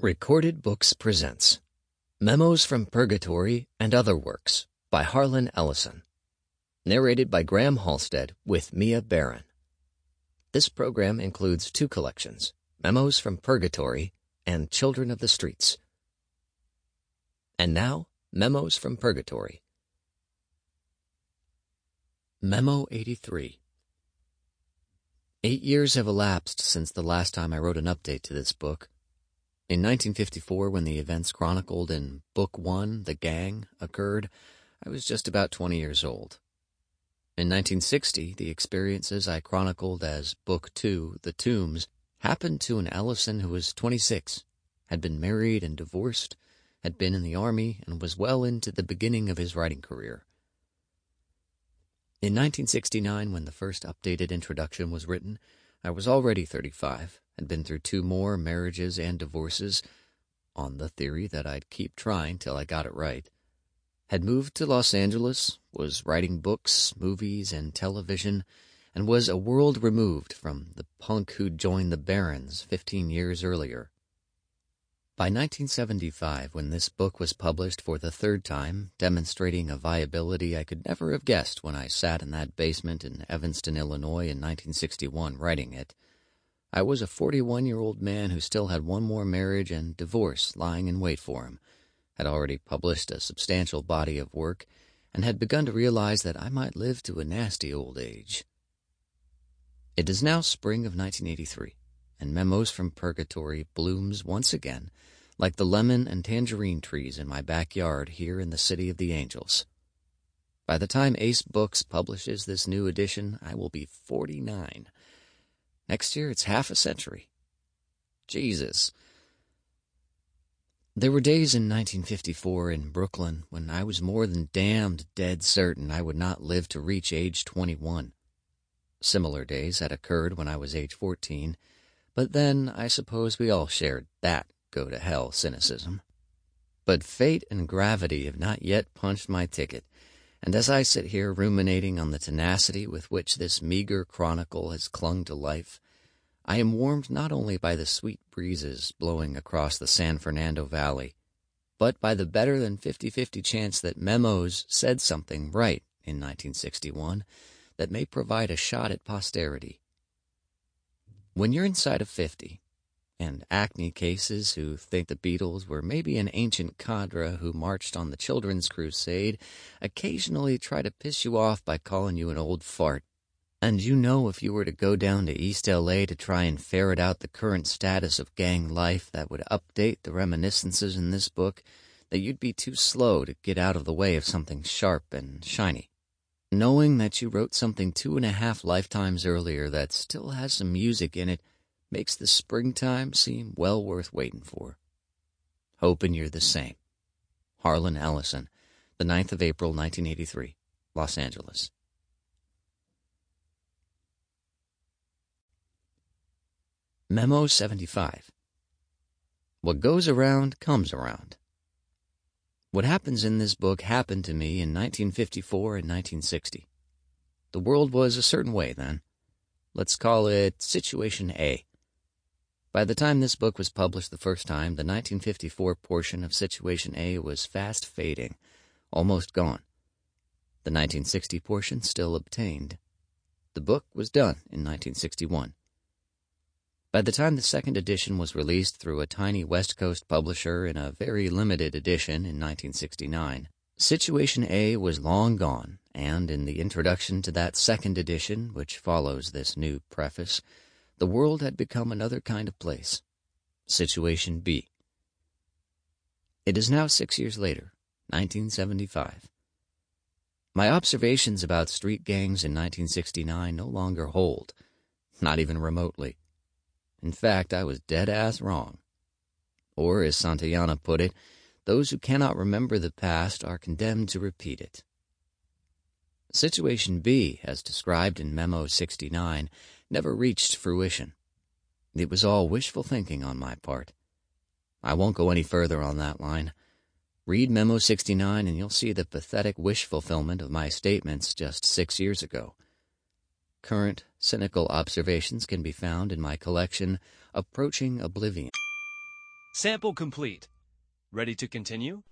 Recorded Books presents Memos from Purgatory and Other Works by Harlan Ellison. Narrated by Graham Halstead with Mia Barron. This program includes two collections, Memos from Purgatory and Children of the Streets. And now, Memos from Purgatory. Memo 83. 8 years have elapsed since the last time I wrote an update to this book. In 1954, when the events chronicled in Book 1, The Gang, occurred, I was just about 20 years old. In 1960, the experiences I chronicled as Book 2, The Tombs, happened to an Ellison who was 26, had been married and divorced, had been in the Army, and was well into the beginning of his writing career. In 1969, when the first updated introduction was written, I was already 35, had been through 2 more marriages and divorces, on the theory that I'd keep trying till I got it right, had moved to Los Angeles, was writing books, movies, and television, and was a world removed from the punk who'd joined the Barons 15 years earlier. By 1975, when this book was published for the 3rd time, demonstrating a viability I could never have guessed when I sat in that basement in Evanston, Illinois in 1961 writing it, I was a 41-year-old man who still had 1 more marriage and divorce lying in wait for him, had already published a substantial body of work, and had begun to realize that I might live to a nasty old age. It is now spring of 1983, and Memos from Purgatory blooms once again, like the lemon and tangerine trees in my backyard here in the City of the Angels. By the time Ace Books publishes this new edition, I will be 49. Next year, it's half a century. Jesus. There were days in 1954 in Brooklyn when I was more than damned dead certain I would not live to reach age 21. Similar days had occurred when I was age 14, but then I suppose we all shared that go-to-hell cynicism. But fate and gravity have not yet punched my ticket, and as I sit here ruminating on the tenacity with which this meager chronicle has clung to life, I am warmed not only by the sweet breezes blowing across the San Fernando Valley, but by the better than 50-50 chance that Memos said something right in 1961 that may provide a shot at posterity. When you're inside of 50, and acne cases who think the Beatles were maybe an ancient cadre who marched on the Children's Crusade occasionally try to piss you off by calling you an old fart, and you know if you were to go down to East L.A. to try and ferret out the current status of gang life that would update the reminiscences in this book, that you'd be too slow to get out of the way of something sharp and shiny. Knowing that you wrote something 2.5 lifetimes earlier that still has some music in it makes the springtime seem well worth waiting for. Hoping you're the same. Harlan Ellison, the 9th of April, 1983, Los Angeles. Memo 75. What goes around comes around. What happens in this book happened to me in 1954 and 1960. The world was a certain way then. Let's call it Situation A. By the time this book was published the first time, the 1954 portion of Situation A was fast fading, almost gone. The 1960 portion still obtained. The book was done in 1961. By the time the 2nd edition was released through a tiny West Coast publisher in a very limited edition in 1969, Situation A was long gone, and in the introduction to that 2nd edition, which follows this new preface, the world had become another kind of place. Situation B. It is now 6 years later, 1975. My observations about street gangs in 1969 no longer hold, not even remotely. In fact, I was dead-ass wrong. Or, as Santayana put it, those who cannot remember the past are condemned to repeat it. Situation B, as described in Memo 69, never reached fruition. It was all wishful thinking on my part. I won't go any further on that line. Read Memo 69 and you'll see the pathetic wish fulfillment of my statements just 6 years ago. Current, cynical observations can be found in my collection, Approaching Oblivion. Sample complete. Ready to continue?